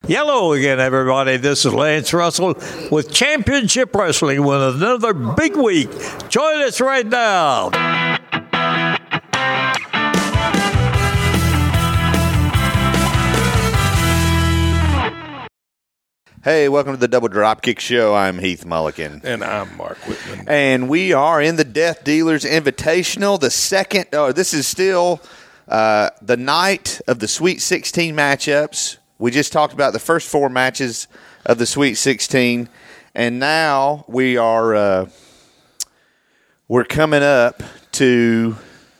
Hello again, everybody. This is Lance Russell with Championship Wrestling with another big week. Join us right now. Hey, welcome to the Double Dropkick Show. I'm Heath Mulligan. And I'm Mark Whitman. And we are in the Death Dealers Invitational. This is still the night of the Sweet 16 matchups. We just talked about the first four matches of the Sweet 16. And now we are we're coming up to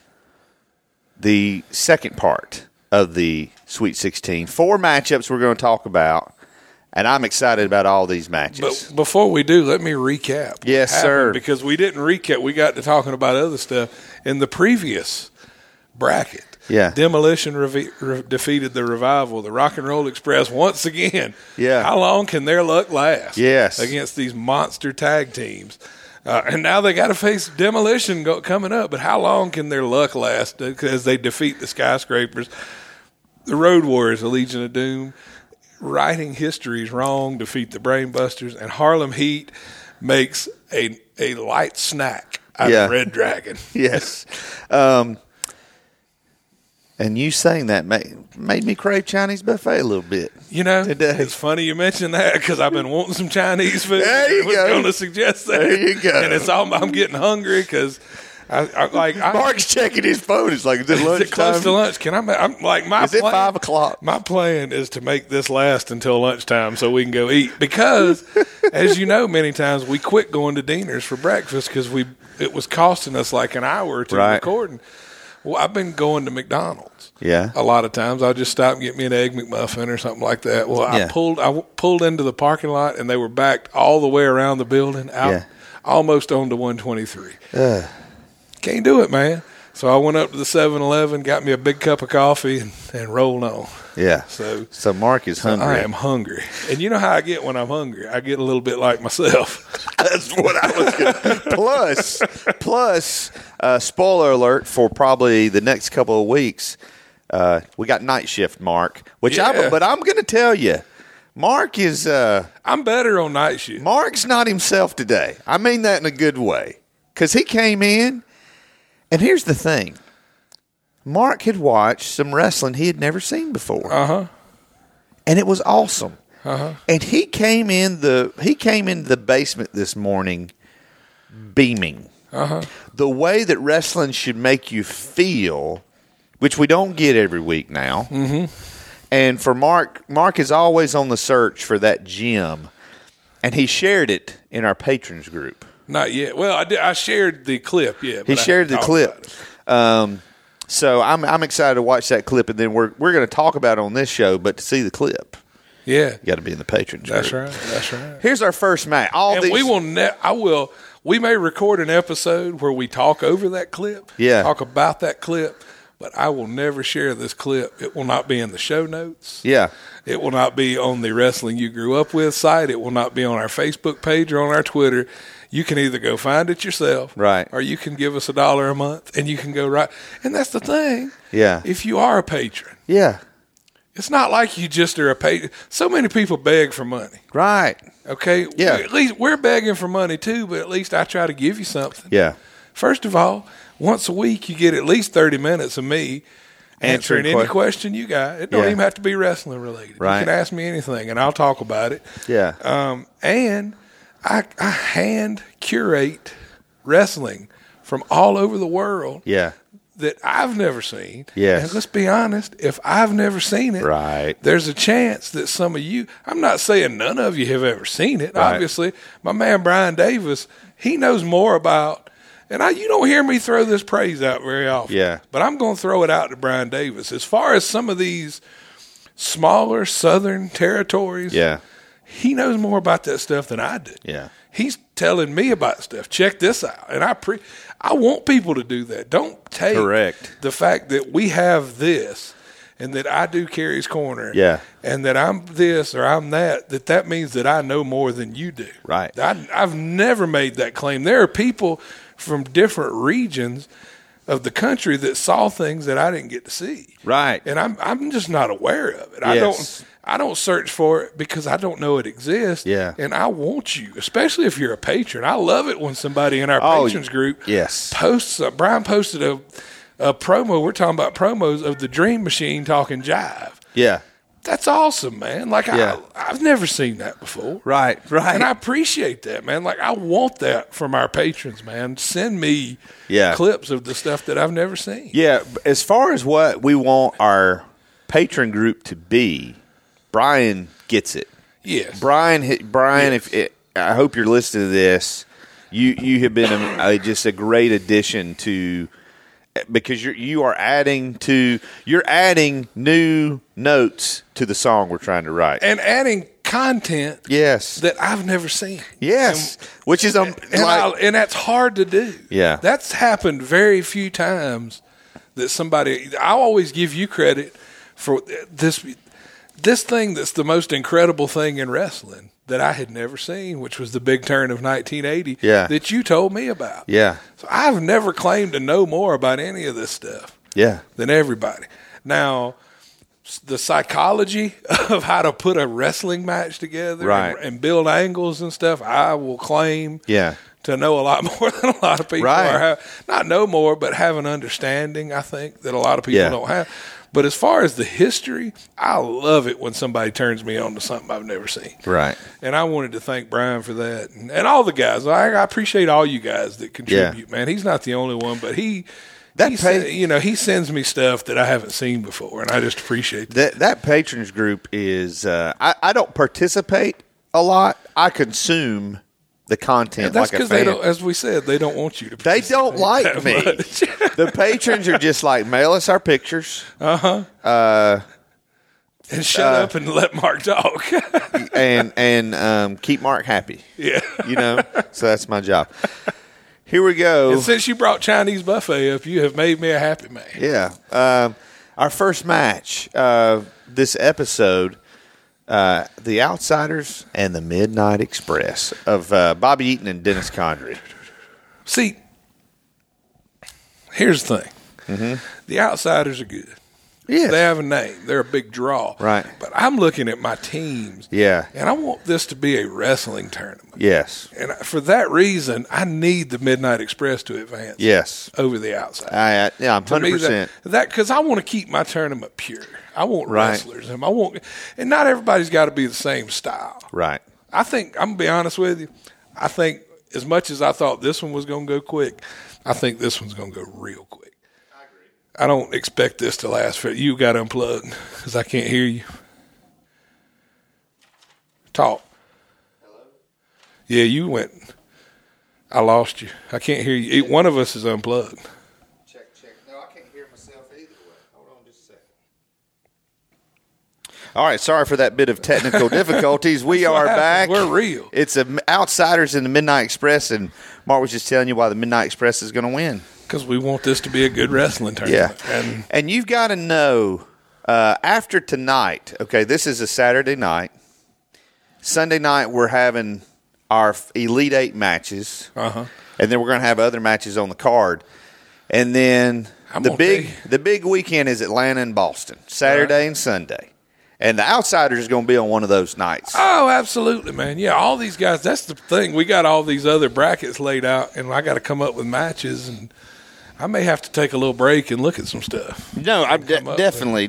the second part of the Sweet 16. Four matchups we're going to talk about. And I'm excited about all these matches. But before we do, let me recap. Yes, sir. Because we didn't recap. We got to talking about other stuff. In the previous bracket, Demolition defeated the Revival, the Rock and Roll Express once again. Yeah. How long can their luck last? Yes. Against these monster tag teams. And now they got to face Demolition coming up. But how long can their luck last as they defeat the Skyscrapers, the Road Warriors, the Legion of Doom? Writing history's wrong, defeat the Brainbusters, and Harlem Heat makes a light snack out of Red Dragon. Yes. And you saying that made me crave Chinese buffet a little bit. You know, today. It's funny you mentioned that because I've been wanting some Chinese food. There you go. I was going to suggest that. There you go. And I'm getting hungry because Mark's checking his phone. It's like, is it lunchtime? Is it close to lunch? I'm like, is it 5 o'clock? My plan is to make this last until lunchtime so we can go eat. Because, as you know, many times we quit going to Diener's for breakfast because it was costing us like an hour or two recording. Well, I've been going to McDonald's. Yeah. A lot of times I'll just stop and get me an Egg McMuffin or something like that. Well, I pulled into the parking lot and they were backed all the way around the building out almost onto 123. Can't do it, man. So I went up to the 7-Eleven, got me a big cup of coffee, and rolled on. Yeah. So Mark is hungry. I am hungry. And you know how I get when I'm hungry? I get a little bit like myself. That's what I was going to. Plus, spoiler alert for probably the next couple of weeks, we got night shift Mark, but I'm going to tell you, Mark is. I'm better on night shift. Mark's not himself today. I mean that in a good way. Because he came in. And here's the thing. Mark had watched some wrestling he had never seen before. Uh-huh. And it was awesome. Uh-huh. And he came into the basement this morning beaming. Uh-huh. The way that wrestling should make you feel, which we don't get every week now. Mm-hmm. And for Mark is always on the search for that gem. And he shared it in our patrons group. Not yet. Well, I shared the clip. Yeah, he shared the clip. So I'm excited to watch that clip, and then we're going to talk about it on this show. But to see the clip, you got to be in the patrons group. That's right. Here's our first match. We may record an episode where we talk over that clip. Yeah, talk about that clip. But I will never share this clip. It will not be in the show notes. Yeah. It will not be on the Wrestling You Grew Up With site. It will not be on our Facebook page or on our Twitter. You can either go find it yourself. Right. Or you can give us $1 a month and you can go right. And that's the thing. Yeah. If you are a patron. Yeah. It's not like you just are a patron. So many people beg for money. Right. Okay. Yeah. At least we're begging for money too, but at least I try to give you something. Yeah. First of all, once a week you get at least 30 minutes of me answering any question you got. It don't even have to be wrestling related. Right. You can ask me anything and I'll talk about it. Yeah. And I hand curate wrestling from all over the world. Yeah. That I've never seen. Yes. And let's be honest, if I've never seen it, there's a chance that some of you, I'm not saying none of you have ever seen it. Right. Obviously, my man Brian Davis, he knows more about, and you don't hear me throw this praise out very often. Yeah. But I'm going to throw it out to Brian Davis. As far as some of these smaller southern territories, he knows more about that stuff than I do. Yeah. He's telling me about stuff. Check this out. And I want people to do that. Don't take the fact that we have this and that I do Carrie's Corner and that I'm this or I'm that means that I know more than you do. Right. I've never made that claim. There are people from different regions of the country that saw things that I didn't get to see. Right. And I'm just not aware of it. Yes. I don't search for it because I don't know it exists. Yeah. And I want you, especially if you're a patron. I love it when somebody in our patrons group posts. Brian posted a promo. We're talking about promos of the Dream Machine talking jive. Yeah. That's awesome, man. Like, I've never seen that before. Right. And I appreciate that, man. Like, I want that from our patrons, man. Send me clips of the stuff that I've never seen. Yeah. As far as what we want our patron group to be, Brian gets it. Yes. Brian, I hope you're listening to this. You have been just a great addition to, because you're adding new notes to the song we're trying to write and adding content that I've never seen. Yes. Which is and that's hard to do. Yeah. That's happened very few times that somebody – I always give you credit for this thing that's the most incredible thing in wrestling that I had never seen, which was the Big Turn of 1980 that you told me about. Yeah. So I've never claimed to know more about any of this stuff than everybody. Now, the psychology of how to put a wrestling match together and build angles and stuff, I will claim to know a lot more than a lot of people are. Not know more, but have an understanding, I think, that a lot of people don't have. But as far as the history, I love it when somebody turns me on to something I've never seen. Right. And I wanted to thank Brian for that. And all the guys. I appreciate all you guys that contribute, man. He's not the only one, but he sends me stuff that I haven't seen before, and I just appreciate that. That patrons group is I don't participate a lot. I consume the content that's like a fan. They don't, as we said, they don't want you to They don't like me. The patrons are just like, mail us our pictures. And shut up and let Mark talk. and keep Mark happy. Yeah. So that's my job. Here we go. And since you brought Chinese buffet up, you have made me a happy man. Yeah. Our first match this episode, The Outsiders and the Midnight Express of Bobby Eaton and Dennis Condrey. See, here's the thing. Mm-hmm. The Outsiders are good. Yes. They have a name. They're a big draw. Right. But I'm looking at my teams. Yeah. And I want this to be a wrestling tournament. Yes. And for that reason, I need the Midnight Express to advance. Yes. Over the Outsiders. I'm 100%. Because I want to keep my tournament pure. I want wrestlers. And not everybody's got to be the same style. Right. I think, I'm going to be honest with you, I think as much as I thought this one was going to go quick, I think this one's going to go real quick. I don't expect this to last for you. Got unplugged because I can't hear you. Talk. Hello? Yeah, you went. I lost you. I can't hear you. One of us is unplugged. Check. No, I can't hear myself either way. Hold on just a second. All right, sorry for that bit of technical difficulties. We are back. We're real. It's Outsiders in the Midnight Express, and Mark was just telling you why the Midnight Express is going to win. Because we want this to be a good wrestling tournament. Yeah. And you've got to know, after tonight, okay, this is a Saturday night. Sunday night, we're having our Elite Eight matches. Uh-huh. And then we're going to have other matches on the card. And then the big weekend is Atlanta and Boston, Saturday and Sunday. And the Outsiders is going to be on one of those nights. Oh, absolutely, man. Yeah, all these guys, that's the thing. We got all these other brackets laid out, and I got to come up with matches, and I may have to take a little break and look at some stuff. No, definitely.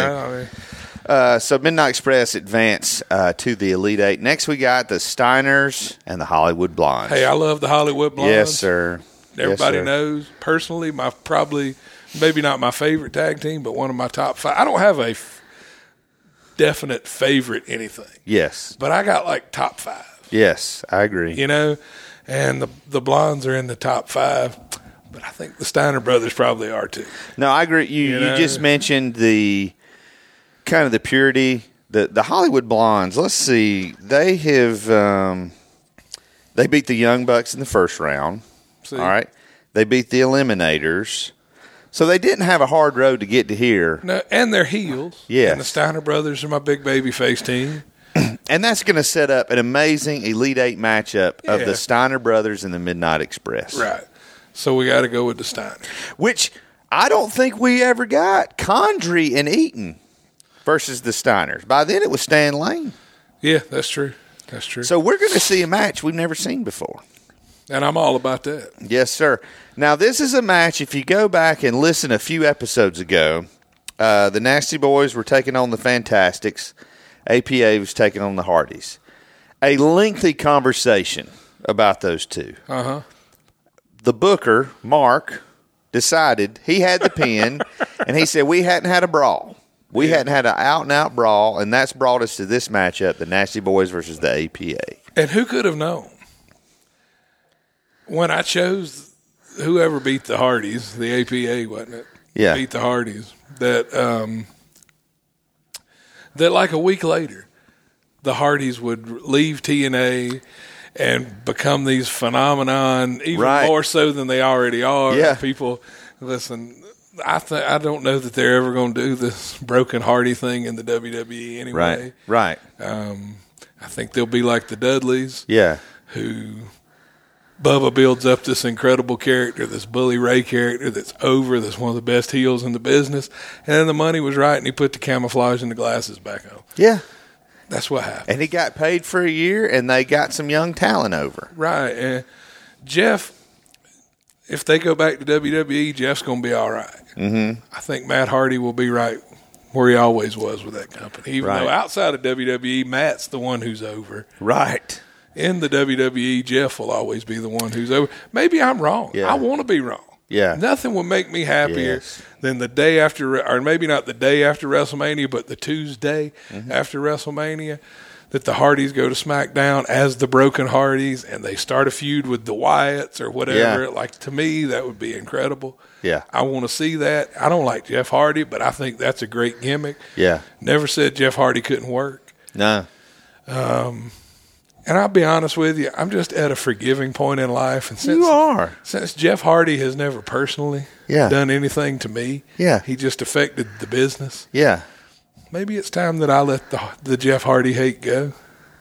So Midnight Express advance to the Elite Eight. Next we got the Steiners and the Hollywood Blondes. Hey, I love the Hollywood Blondes. Yes, sir. Everybody knows. Personally, maybe not my favorite tag team, but one of my top 5. I don't have a definite favorite anything. Yes. But I got like top 5. Yes, I agree. And the Blondes are in the top 5. But I think the Steiner brothers probably are too. No, I agree. You just mentioned the kind of the purity. The Hollywood Blondes, let's see, they have they beat the Young Bucks in the first round. See? All right. They beat the Eliminators. So they didn't have a hard road to get to here. No, and they're heels. Yes. And the Steiner brothers are my big baby face team. And that's going to set up an amazing Elite Eight matchup of the Steiner brothers and the Midnight Express. Right. So we got to go with the Steiners. Which I don't think we ever got. Condrey and Eaton versus the Steiners. By then it was Stan Lane. Yeah, that's true. That's true. So we're going to see a match we've never seen before. And I'm all about that. Yes, sir. Now, this is a match, if you go back and listen a few episodes ago, the Nasty Boys were taking on the Fantastics. APA was taking on the Hardys. A lengthy conversation about those two. Uh-huh. The booker, Mark, decided he had the pin, and he said we hadn't had a brawl. We hadn't had an out-and-out brawl, and that's brought us to this matchup, the Nasty Boys versus the APA. And who could have known? When I chose whoever beat the Hardys, the APA, wasn't it? Yeah. Beat the Hardys. That like a week later, the Hardys would leave TNA and become these phenomenon, even more so than they already are. Yeah. People, listen, I don't know that they're ever going to do this broken Hardy thing in the WWE anyway. Right. I think they'll be like the Dudleys. Yeah. Who Bubba builds up this incredible character, this Bully Ray character that's that's one of the best heels in the business. And then the money was right, and he put the camouflage and the glasses back on. Yeah. That's what happened. And he got paid for a year, and they got some young talent over. Right. And Jeff, if they go back to WWE, Jeff's going to be all right. Mm-hmm. I think Matt Hardy will be right where he always was with that company. Even though outside of WWE, Matt's the one who's over. Right. In the WWE, Jeff will always be the one who's over. Maybe I'm wrong. Yeah. I want to be wrong. Yeah. Nothing would make me happier than the day after, or maybe not the day after WrestleMania, but the Tuesday after WrestleMania, that the Hardys go to SmackDown as the Broken Hardys and they start a feud with the Wyatts or whatever. Yeah. Like, to me, that would be incredible. Yeah. I want to see that. I don't like Jeff Hardy, but I think that's a great gimmick. Yeah. Never said Jeff Hardy couldn't work. No. And I'll be honest with you, I'm just at a forgiving point in life. And since Jeff Hardy has never personally done anything to me, he just affected the business. Yeah. Maybe it's time that I let the Jeff Hardy hate go.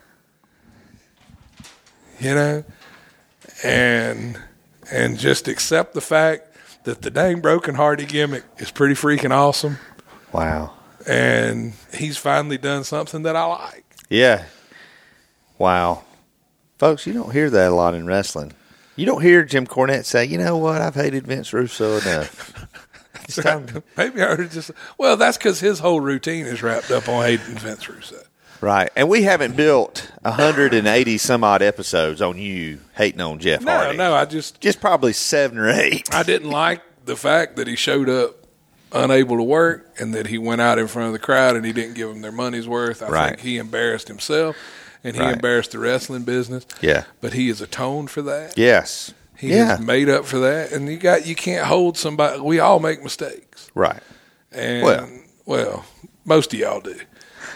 You know? And just accept the fact that the dang Broken Hardy gimmick is pretty freaking awesome. Wow. And he's finally done something that I like. Yeah. Wow. Folks, you don't hear that a lot in wrestling. You don't hear Jim Cornette say, you know what, I've hated Vince Russo enough. It's time. Maybe I heard just, well, that's because his whole routine is wrapped up on hating Vince Russo. Right. And we haven't built 180 some odd episodes on you hating on Jeff Hardy. No, I just probably 7 or 8. I didn't like the fact that he showed up unable to work and that he went out in front of the crowd and he didn't give them their money's worth. I think he embarrassed himself. And he embarrassed the wrestling business. Yeah. But he has atoned for that. Yes. He has made up for that. And you can't hold somebody. We all make mistakes. Right. And, well most of y'all do.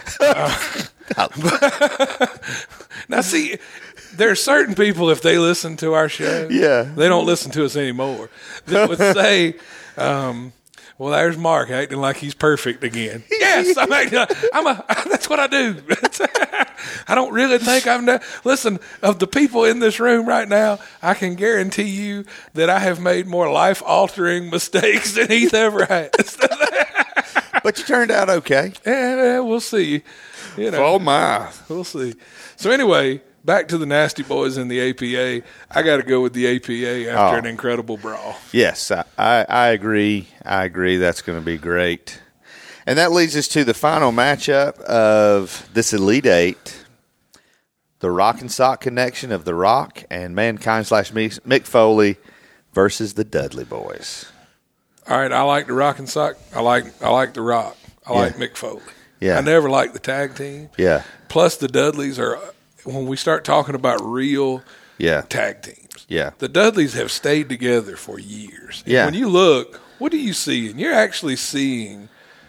Now, see, there are certain people, if they listen to our show, they don't listen to us anymore, that would say, well, there's Mark acting like he's perfect again. Yes, that's what I do. I don't really think listen, of the people in this room right now, I can guarantee you that I have made more life-altering mistakes than he's ever has. But you turned out okay. Yeah, we'll see. You know, oh, my. We'll see. So anyway, back to the Nasty Boys and the APA. I got to go with the APA after an incredible brawl. Yes, I agree. I agree. That's going to be great. And that leads us to the final matchup of this Elite Eight, the Rock and Sock connection of The Rock and Mankind / Mick Foley versus the Dudley Boys. All right, I like the Rock and Sock. I like the Rock. I like Mick Foley. Yeah. I never liked the tag team. Yeah. Plus, the Dudleys are, when we start talking about real tag teams, the Dudleys have stayed together for years. And when you look, what do you see? And you're actually seeing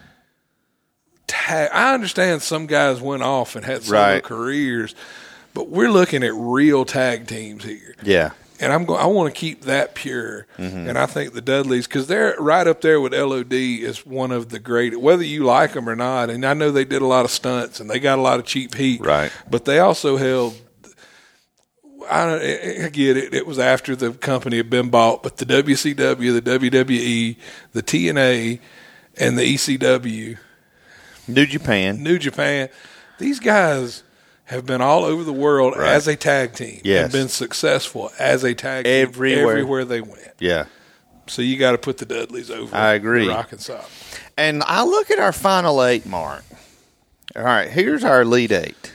I understand some guys went off and had solo careers, but we're looking at real tag teams here. Yeah. And I want to keep that pure. Mm-hmm. And I think the Dudleys, because they're right up there with LOD, is one of the great, whether you like them or not. And I know they did a lot of stunts and they got a lot of cheap heat. Right. But they also held, I get it. It was after the company had been bought, but the WCW, the WWE, the TNA, and the ECW, New Japan, these guys have been all over the world as a tag team and been successful as a tag team everywhere they went. Yeah. So you got to put the Dudleys over. I agree. The Rock and Sock. And I look at our final 8, Mark. All right, here's our Elite 8.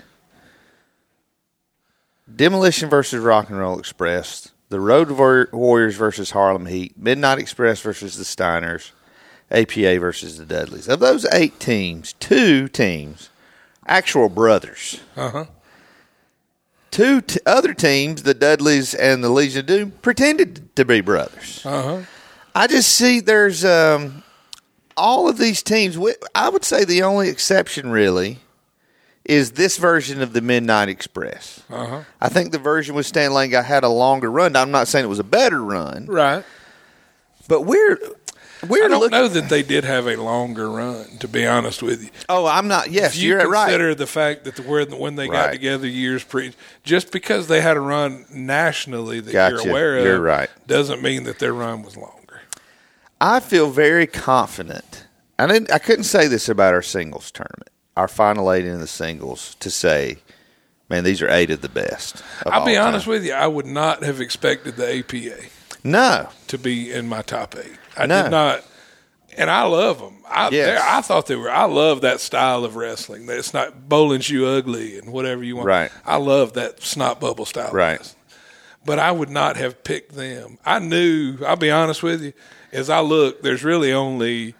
Demolition versus Rock and Roll Express. The Road Warriors versus Harlem Heat. Midnight Express versus the Steiners. APA versus the Dudleys. Of those 8 teams, 2 teams, actual brothers. Uh-huh. 2 other teams, the Dudleys and the Legion of Doom, pretended to be brothers. Uh-huh. I just see there's all of these teams. I would say the only exception really is this version of the Midnight Express. Uh-huh. I think the version with Stan Lane had a longer run. I'm not saying it was a better run. Right. But I don't know that they did have a longer run, to be honest with you. Oh, I'm not. Yes, you're right. Consider the fact that when they got together years just because they had a run nationally that you're aware of, you're right, doesn't mean that their run was longer. I feel very confident. I couldn't say this about our singles tournament, our final 8 in the singles, to say, man, these are 8 of the best. I'll be honest with you. I would not have expected the APA to be in my top 8. I did not, and I love them. I thought they were. I love that style of wrestling. That it's not bowling shoe ugly and whatever you want. Right. I love that snot bubble style. Right. Of wrestling. But I would not have picked them. I knew. I'll be honest with you. As I look, there's really only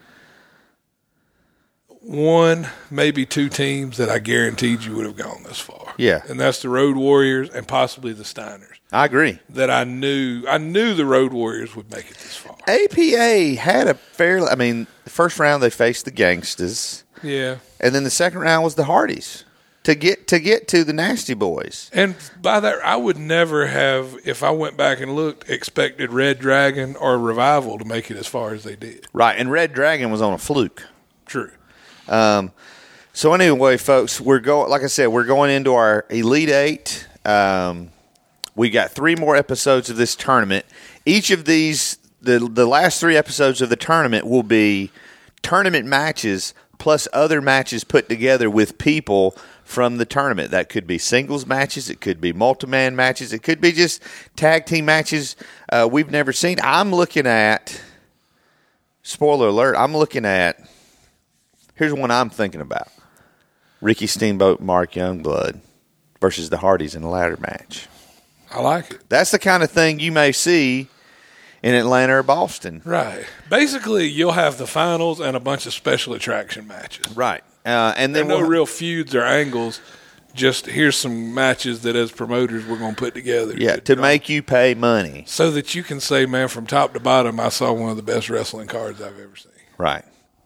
1, maybe 2 teams that I guaranteed you would have gone this far. Yeah, and that's the Road Warriors and possibly the Steiners. I agree. That I knew the Road Warriors would make it this far. APA had a the first round they faced the Gangstas. Yeah. And then the second round was the Hardys to get to the Nasty Boys. And by that, I would never have, if I went back and looked, expected Red Dragon or Revival to make it as far as they did. Right, and Red Dragon was on a fluke. True. So anyway, folks, we're going into our Elite 8. We got 3 more episodes of this tournament. Each of these, the last 3 episodes of the tournament will be tournament matches plus other matches put together with people from the tournament. That could be singles matches. It could be multi-man matches. It could be just tag team matches we've never seen. I'm looking at, spoiler alert, here's one I'm thinking about. Ricky Steamboat, Mark Youngblood versus the Hardys in a ladder match. I like it. That's the kind of thing you may see in Atlanta or Boston. Right. Basically, you'll have the finals and a bunch of special attraction matches. Right. And then no real feuds or angles. Just here's some matches that as promoters we're going to put together. Yeah, to make you pay money. So that you can say, man, from top to bottom, I saw one of the best wrestling cards I've ever seen. Right.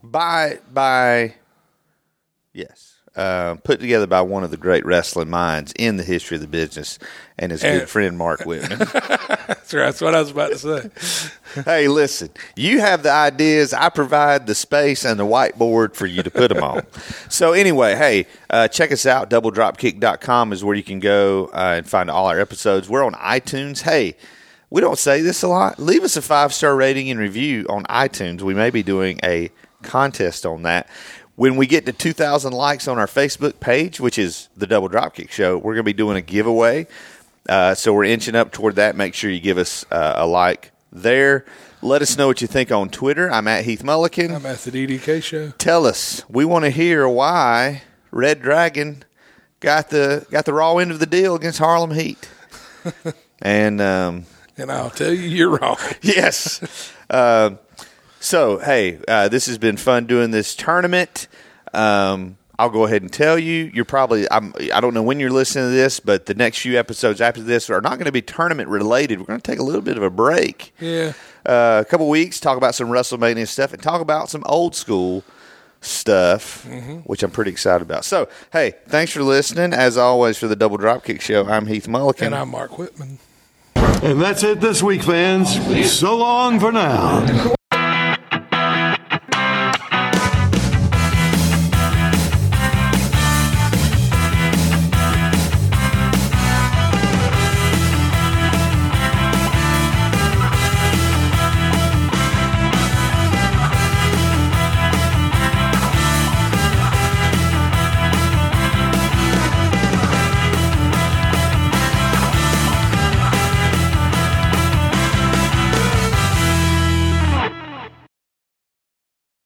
Put together by one of the great wrestling minds in the history of the business and his good friend Mark Whitman. That's right. That's what I was about to say. Hey, listen, you have the ideas. I provide the space and the whiteboard for you to put them on. So anyway, hey, check us out. DoubleDropkick.com is where you can go and find all our episodes. We're on iTunes. Hey, we don't say this a lot. Leave us a 5-star rating and review on iTunes. We may be doing a contest on that. When we get to 2,000 likes on our Facebook page, which is the Double Dropkick Show, we're going to be doing a giveaway. So we're inching up toward that. Make sure you give us a like there. Let us know what you think on Twitter. I'm at Heath Mulliken. I'm at the DDK Show. Tell us. We want to hear why Red Dragon got the raw end of the deal against Harlem Heat. And I'll tell you, you're wrong. Yes. So, hey, this has been fun doing this tournament. I'll go ahead and tell you, I don't know when you're listening to this, but the next few episodes after this are not going to be tournament related. We're going to take a little bit of a break. Yeah. A couple weeks, talk about some WrestleMania stuff and talk about some old school stuff, which I'm pretty excited about. So, hey, thanks for listening. As always, for the Double Dropkick Show, I'm Heath Mulliken. And I'm Mark Whitman. And that's it this week, fans. So long for now.